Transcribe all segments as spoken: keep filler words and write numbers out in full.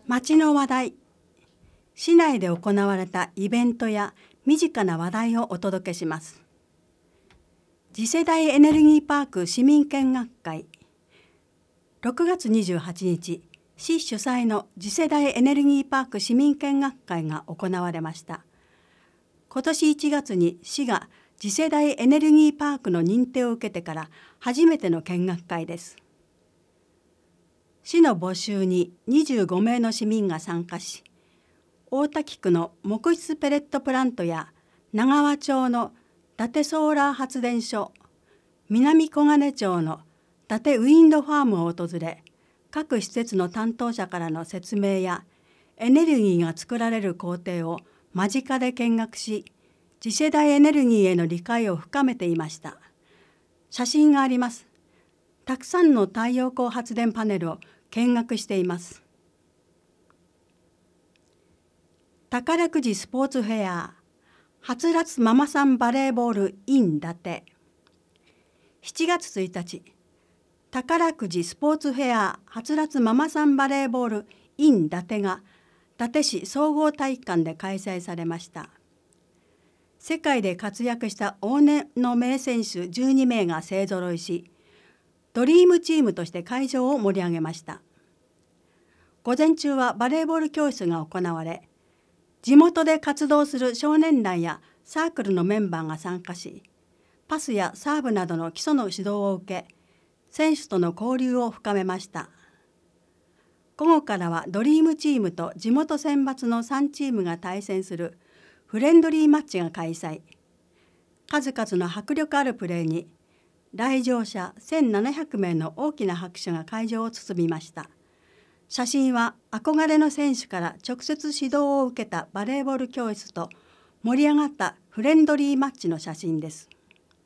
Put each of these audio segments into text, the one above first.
町の話題。市内で行われたイベントや身近な話題をお届けします。次世代エネルギーパーク市民見学会。ろくがつにじゅうはちにち、市主催の次世代エネルギーパーク市民見学会が行われました。今年いちがつに市が次世代エネルギーパークの認定を受けてから初めての見学会です。市の募集ににじゅうごめいの市民が参加し、大多喜区の木質ペレットプラントや長和町の伊達ソーラー発電所、南小金町の伊達ウィンドファームを訪れ、各施設の担当者からの説明やエネルギーが作られる工程を間近で見学し、次世代エネルギーへの理解を深めていました。写真があります。たくさんの太陽光発電パネルを見学しています。宝くじスポーツフェア、はつらつママさんバレーボール in 伊達。しちがつついたち、宝くじスポーツフェアはつらつママさんバレーボール in 伊達が伊達市総合体育館で開催されました。世界で活躍した往年の名選手じゅうにめいが勢ぞろいし、ドリームチームとして会場を盛り上げました。午前中はバレーボール教室が行われ、地元で活動する少年団やサークルのメンバーが参加し、パスやサーブなどの基礎の指導を受け、選手との交流を深めました。午後からはドリームチームと地元選抜のさんチームが対戦するフレンドリーマッチが開催。数々の迫力あるプレーに、来場者せんななひゃくめいの大きな拍手が会場を包みました。写真は憧れの選手から直接指導を受けたバレーボール教室と盛り上がったフレンドリーマッチの写真です。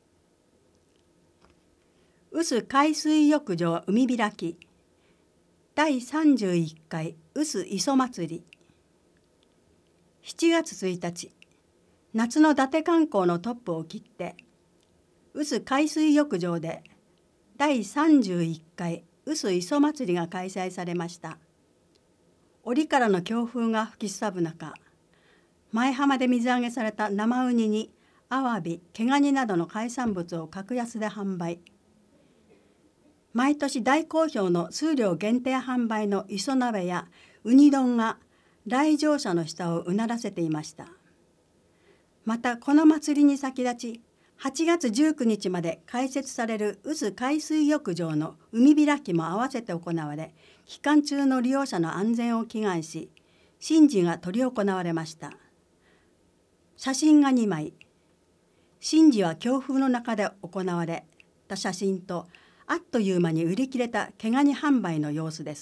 宇須海水浴場海開きだいさんじゅういっかい宇須磯祭り。しちがつついたち、夏の伊達観光のトップを切って宇須海水浴場でだいさんじゅういっかい宇須磯祭りが開催されました。折からの強風が吹きすさぶ中、前浜で水揚げされた生ウニにアワビ、毛ガニなどの海産物を格安で販売。毎年大好評の数量限定販売の磯鍋やウニ丼が来場者の舌をうならせていました。またこの祭りに先立ち、はちがつじゅうくにちまで開設される宇須海水浴場の海開きも合わせて行われ、期間中の利用者の安全を祈願し、神事が執り行われました。写真がにまい。神事は強風の中で行われた写真と、あっという間に売り切れた毛ガニ販売の様子です。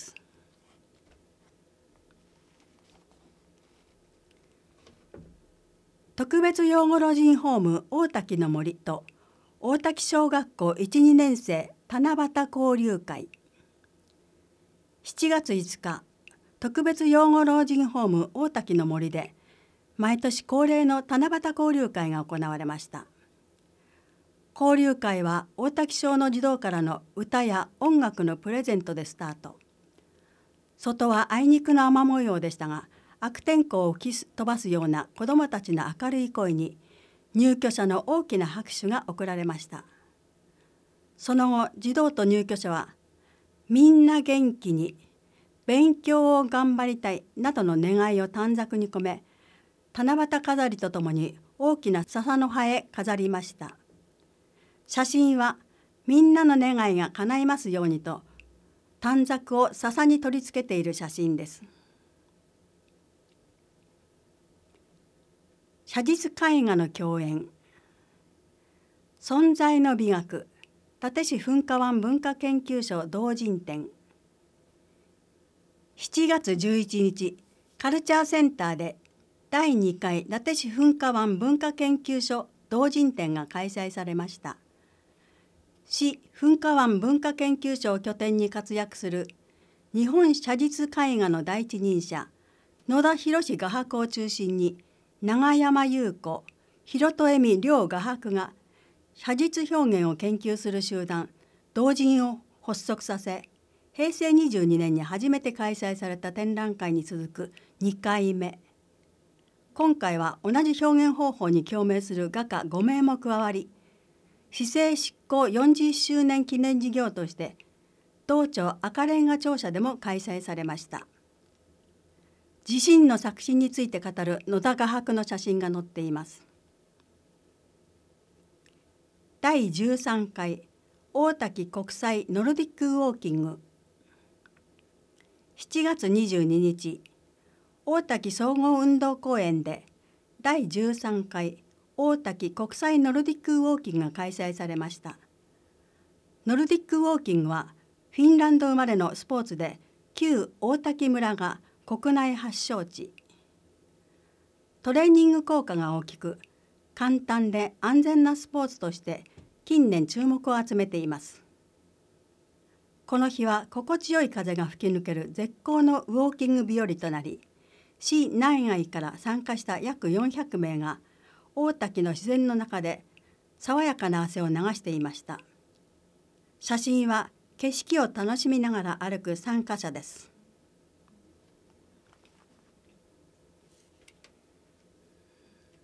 特別養護老人ホーム大多喜の森と大多喜小学校いち、にねんせい七夕交流会。しちがついつか、特別養護老人ホーム大多喜の森で毎年恒例の七夕交流会が行われました。交流会は大多喜小の児童からの歌や音楽のプレゼントでスタート。外はあいにくの雨模様でしたが、悪天候を吹き飛ばすような子どもたちの明るい声に入居者の大きな拍手が送られました。その後、児童と入居者はみんな元気に勉強を頑張りたいなどの願いを短冊に込め、七夕飾りとともに大きな笹の葉へ飾りました。写真はみんなの願いが叶いますようにと短冊を笹に取り付けている写真です。写実絵画の競演。存在の美学伊達市噴火湾文化研究所同人展。しちがつじゅういちにち、カルチャーセンターでだいにかい伊達市噴火湾文化研究所同人展が開催されました。市噴火湾文化研究所を拠点に活躍する日本写実絵画の第一人者野田弘画伯を中心に永山優子、広戸恵美両画伯が写実表現を研究する集団同人を発足させ、 へいせいにじゅうにねんに初めて開催された展覧会に続くにかいめ。今回は同じ表現方法に共鳴する画家ごめいも加わり、市政執行よんじゅっしゅうねん記念事業として同庁赤レンガ庁舎でも開催されました。自身の作品について語る野田画伯の写真が載っています。だいじゅうさんかい大滝国際ノルディックウォーキング。しちがつにじゅうににち、大滝総合運動公園でだいじゅうさんかい大滝国際ノルディックウォーキングが開催されました。ノルディックウォーキングはフィンランド生まれのスポーツで、旧大滝村が国内発祥地。トレーニング効果が大きく、簡単で安全なスポーツとして近年注目を集めています。この日は心地よい風が吹き抜ける絶好のウォーキング日和となり、市内外から参加した約よんひゃくめいが大滝の自然の中で爽やかな汗を流していました。写真は景色を楽しみながら歩く参加者です。